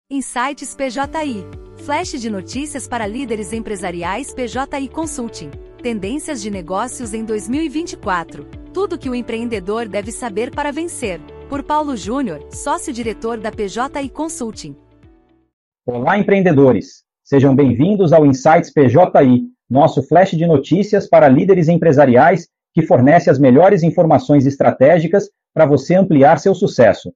Insights PJI. Flash de notícias para líderes empresariais PJI Consulting. Tendências de negócios em 2024. Tudo que o empreendedor deve saber para vencer. Por Paulo Júnior, sócio-diretor da PJI Consulting. Olá, empreendedores. Sejam bem-vindos ao Insights PJI, nosso flash de notícias para líderes empresariais que fornece as melhores informações estratégicas para você ampliar seu sucesso.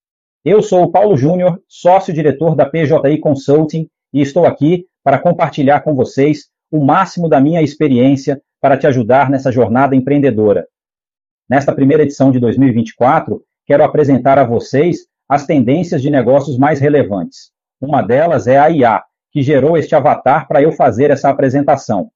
Eu sou o Paulo Júnior, sócio-diretor da PJI Consulting, e estou aqui para compartilhar com vocês o máximo da minha experiência para te ajudar nessa jornada empreendedora. Nesta primeira edição de 2024, quero apresentar a vocês as tendências de negócios mais relevantes. Uma delas é a IA, que gerou este avatar para eu fazer essa apresentação.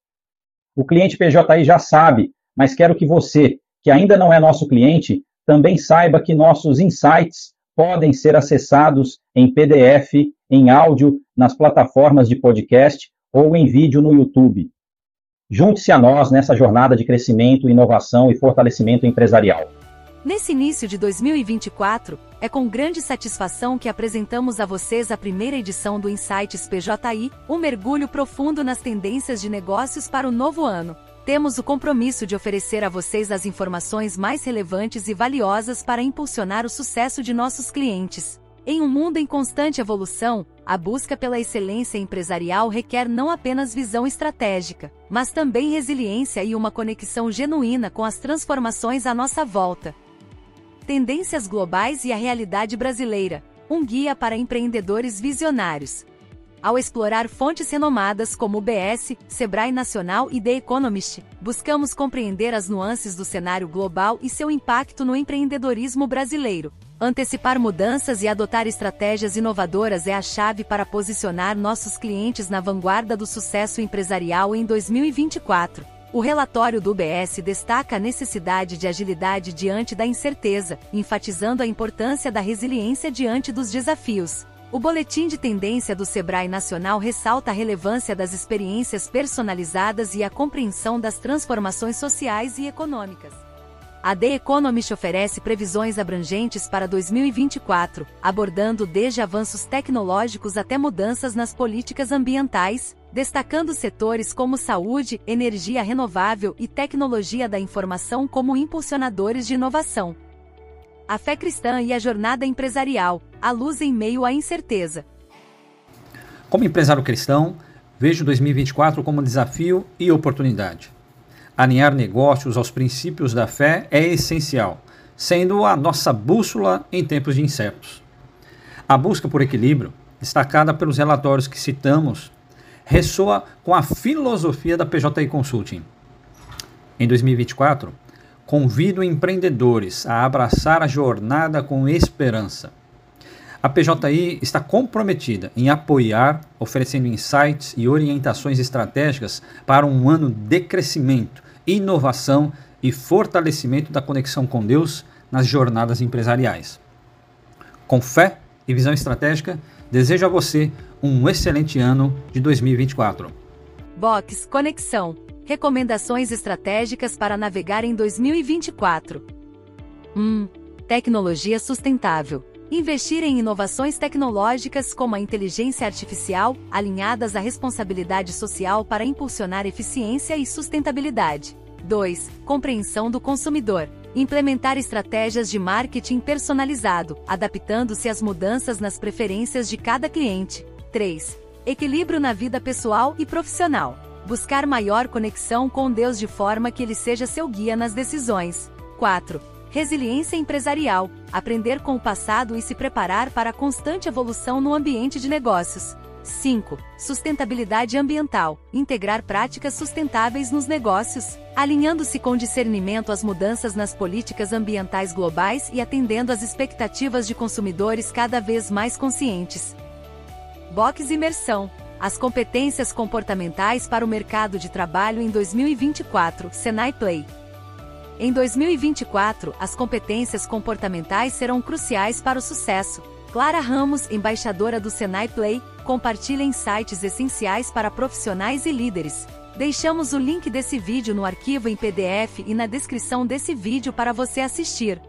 O cliente PJI já sabe, mas quero que você, que ainda não é nosso cliente, também saiba que nossos insights podem ser acessados em PDF, em áudio, nas plataformas de podcast ou em vídeo no YouTube. Junte-se a nós nessa jornada de crescimento, inovação e fortalecimento empresarial. Nesse início de 2024, é com grande satisfação que apresentamos a vocês a primeira edição do Insights PJI, um mergulho profundo nas tendências de negócios para o novo ano. Temos o compromisso de oferecer a vocês as informações mais relevantes e valiosas para impulsionar o sucesso de nossos clientes. Em um mundo em constante evolução, a busca pela excelência empresarial requer não apenas visão estratégica, mas também resiliência e uma conexão genuína com as transformações à nossa volta. Tendências globais e a realidade brasileira, um guia para empreendedores visionários. Ao explorar fontes renomadas como o BS, Sebrae Nacional e The Economist, buscamos compreender as nuances do cenário global e seu impacto no empreendedorismo brasileiro. Antecipar mudanças e adotar estratégias inovadoras é a chave para posicionar nossos clientes na vanguarda do sucesso empresarial em 2024. O relatório do UBS destaca a necessidade de agilidade diante da incerteza, enfatizando a importância da resiliência diante dos desafios. O boletim de tendência do Sebrae Nacional ressalta a relevância das experiências personalizadas e a compreensão das transformações sociais e econômicas. A The Economist oferece previsões abrangentes para 2024, abordando desde avanços tecnológicos até mudanças nas políticas ambientais, destacando setores como saúde, energia renovável e tecnologia da informação como impulsionadores de inovação. A fé cristã e a jornada empresarial, a luz em meio à incerteza. Como empresário cristão, vejo 2024 como desafio e oportunidade. Alinhar negócios aos princípios da fé é essencial, sendo a nossa bússola em tempos de incertos. A busca por equilíbrio, destacada pelos relatórios que citamos, ressoa com a filosofia da PJI Consulting. Em 2024, convido empreendedores a abraçar a jornada com esperança. A PJI está comprometida em apoiar, oferecendo insights e orientações estratégicas para um ano de crescimento, inovação e fortalecimento da conexão com Deus nas jornadas empresariais. Com fé e visão estratégica, desejo a você um excelente ano de 2024. Box Conexão. Recomendações estratégicas para navegar em 2024. Tecnologia sustentável. Investir em inovações tecnológicas como a inteligência artificial, alinhadas à responsabilidade social para impulsionar eficiência e sustentabilidade. 2. Compreensão do consumidor. Implementar estratégias de marketing personalizado, adaptando-se às mudanças nas preferências de cada cliente. 3. Equilíbrio na vida pessoal e profissional. Buscar maior conexão com Deus de forma que Ele seja seu guia nas decisões. 4. Resiliência empresarial. Aprender com o passado e se preparar para a constante evolução no ambiente de negócios. 5. Sustentabilidade ambiental. Integrar práticas sustentáveis nos negócios, alinhando-se com discernimento às mudanças nas políticas ambientais globais e atendendo às expectativas de consumidores cada vez mais conscientes. Box Imersão. As competências comportamentais para o mercado de trabalho em 2024, Senai Play. Em 2024, as competências comportamentais serão cruciais para o sucesso. Clara Ramos, embaixadora do Senai Play, compartilha insights essenciais para profissionais e líderes. Deixamos o link desse vídeo no arquivo em PDF e na descrição desse vídeo para você assistir.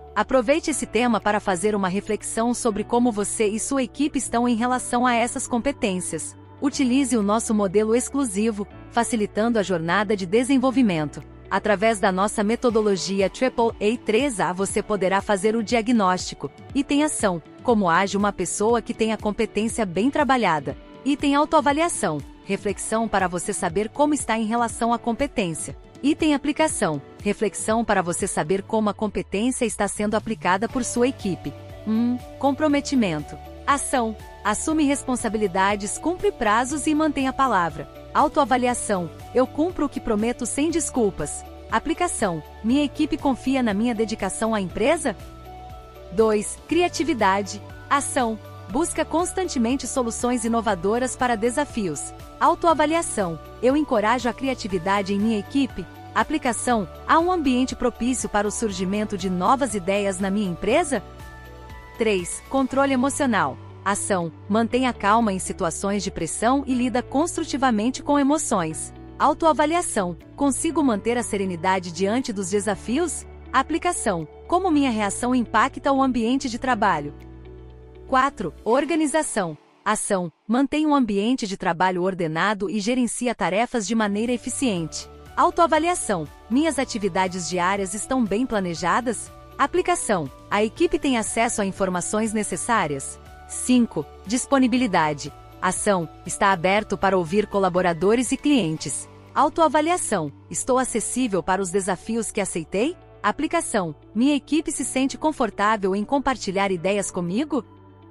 Aproveite esse tema para fazer uma reflexão sobre como você e sua equipe estão em relação a essas competências. Utilize o nosso modelo exclusivo, facilitando a jornada de desenvolvimento. Através da nossa metodologia AAA3A você poderá fazer o diagnóstico. Item ação: como age uma pessoa que tem a competência bem trabalhada. Item autoavaliação: reflexão para você saber como está em relação à competência. Item aplicação: reflexão para você saber como a competência está sendo aplicada por sua equipe. Comprometimento. Ação: assume responsabilidades, cumpre prazos e mantém a palavra. Autoavaliação: eu cumpro o que prometo sem desculpas. Aplicação: minha equipe confia na minha dedicação à empresa? 2. Criatividade. Ação: busca constantemente soluções inovadoras para desafios. Autoavaliação: eu encorajo a criatividade em minha equipe? Aplicação: há um ambiente propício para o surgimento de novas ideias na minha empresa? 3. Controle emocional. Ação: mantenha calma em situações de pressão e lida construtivamente com emoções. Autoavaliação: consigo manter a serenidade diante dos desafios? Aplicação: como minha reação impacta o ambiente de trabalho? 4. Organização. Ação: mantém um ambiente de trabalho ordenado e gerencia tarefas de maneira eficiente. Autoavaliação: minhas atividades diárias estão bem planejadas? Aplicação: a equipe tem acesso a informações necessárias? 5. Disponibilidade. Ação: está aberto para ouvir colaboradores e clientes. Autoavaliação: estou acessível para os desafios que aceitei? Aplicação: minha equipe se sente confortável em compartilhar ideias comigo?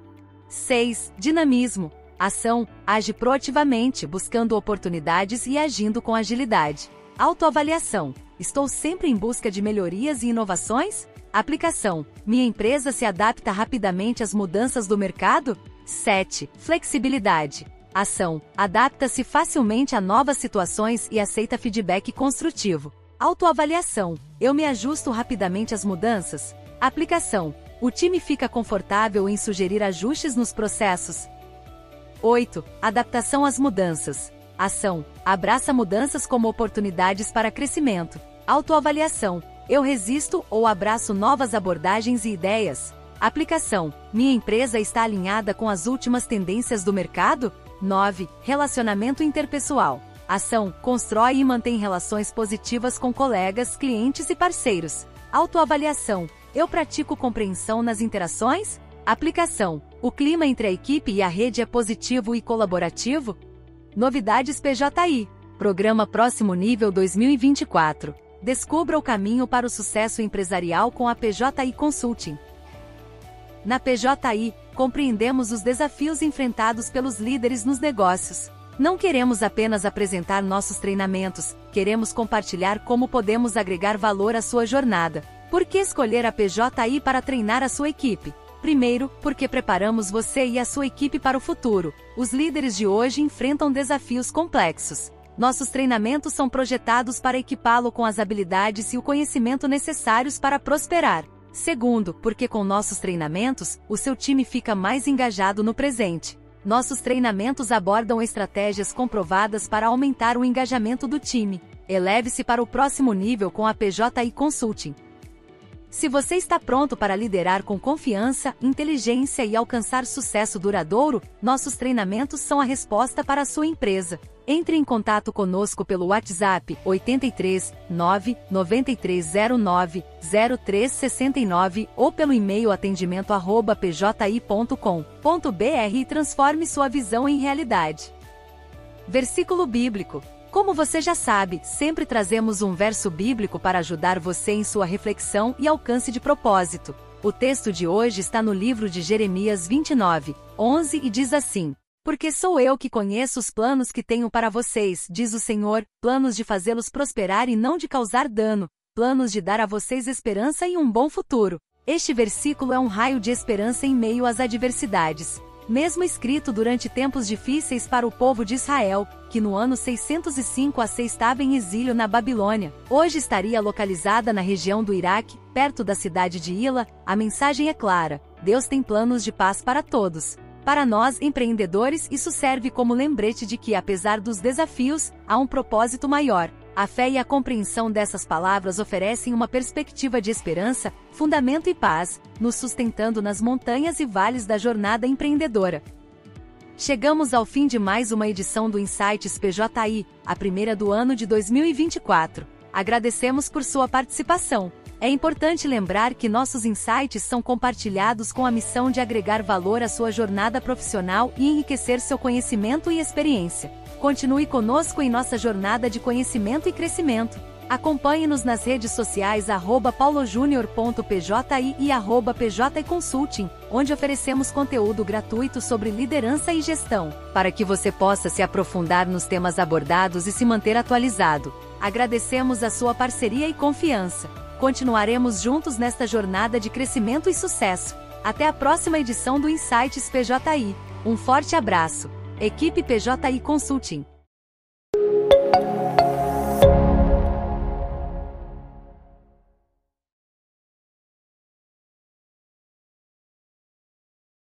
6. Dinamismo. Ação: age proativamente, buscando oportunidades e agindo com agilidade. Autoavaliação: estou sempre em busca de melhorias e inovações? Aplicação: minha empresa se adapta rapidamente às mudanças do mercado? 7. Flexibilidade. Ação: adapta-se facilmente a novas situações e aceita feedback construtivo. Autoavaliação: eu me ajusto rapidamente às mudanças? Aplicação: o time fica confortável em sugerir ajustes nos processos? 8. Adaptação às mudanças. Ação: abraça mudanças como oportunidades para crescimento. Autoavaliação: eu resisto ou abraço novas abordagens e ideias? Aplicação: minha empresa está alinhada com as últimas tendências do mercado? 9. Relacionamento interpessoal. Ação: constrói e mantém relações positivas com colegas, clientes e parceiros. Autoavaliação: eu pratico compreensão nas interações? Aplicação: o clima entre a equipe e a rede é positivo e colaborativo? Novidades PJI. Programa Próximo Nível 2024. Descubra o caminho para o sucesso empresarial com a PJI Consulting. Na PJI, compreendemos os desafios enfrentados pelos líderes nos negócios. Não queremos apenas apresentar nossos treinamentos, queremos compartilhar como podemos agregar valor à sua jornada. Por que escolher a PJI para treinar a sua equipe? Primeiro, porque preparamos você e a sua equipe para o futuro. Os líderes de hoje enfrentam desafios complexos. Nossos treinamentos são projetados para equipá-lo com as habilidades e o conhecimento necessários para prosperar. Segundo, porque com nossos treinamentos, o seu time fica mais engajado no presente. Nossos treinamentos abordam estratégias comprovadas para aumentar o engajamento do time. Eleve-se para o próximo nível com a PJI Consulting. Se você está pronto para liderar com confiança, inteligência e alcançar sucesso duradouro, nossos treinamentos são a resposta para a sua empresa. Entre em contato conosco pelo WhatsApp 83 9 9309 0369 ou pelo e-mail atendimento@pji.com.br e transforme sua visão em realidade. Versículo bíblico. Como você já sabe, sempre trazemos um verso bíblico para ajudar você em sua reflexão e alcance de propósito. O texto de hoje está no livro de Jeremias 29, 11 e diz assim: Porque sou eu que conheço os planos que tenho para vocês, diz o Senhor, planos de fazê-los prosperar e não de causar dano, planos de dar a vocês esperança e um bom futuro. Este versículo é um raio de esperança em meio às adversidades. Mesmo escrito durante tempos difíceis para o povo de Israel, que no ano 605 AC estava em exílio na Babilônia, hoje estaria localizada na região do Iraque, perto da cidade de Hila, a mensagem é clara: Deus tem planos de paz para todos. Para nós, empreendedores, isso serve como lembrete de que, apesar dos desafios, há um propósito maior. A fé e a compreensão dessas palavras oferecem uma perspectiva de esperança, fundamento e paz, nos sustentando nas montanhas e vales da jornada empreendedora. Chegamos ao fim de mais uma edição do Insights PJI, a primeira do ano de 2024. Agradecemos por sua participação. É importante lembrar que nossos insights são compartilhados com a missão de agregar valor à sua jornada profissional e enriquecer seu conhecimento e experiência. Continue conosco em nossa jornada de conhecimento e crescimento. Acompanhe-nos nas redes sociais @paulojunior.pji e @pjconsulting, onde oferecemos conteúdo gratuito sobre liderança e gestão, para que você possa se aprofundar nos temas abordados e se manter atualizado. Agradecemos a sua parceria e confiança. Continuaremos juntos nesta jornada de crescimento e sucesso. Até a próxima edição do Insights PJI. Um forte abraço. Equipe PJI Consulting.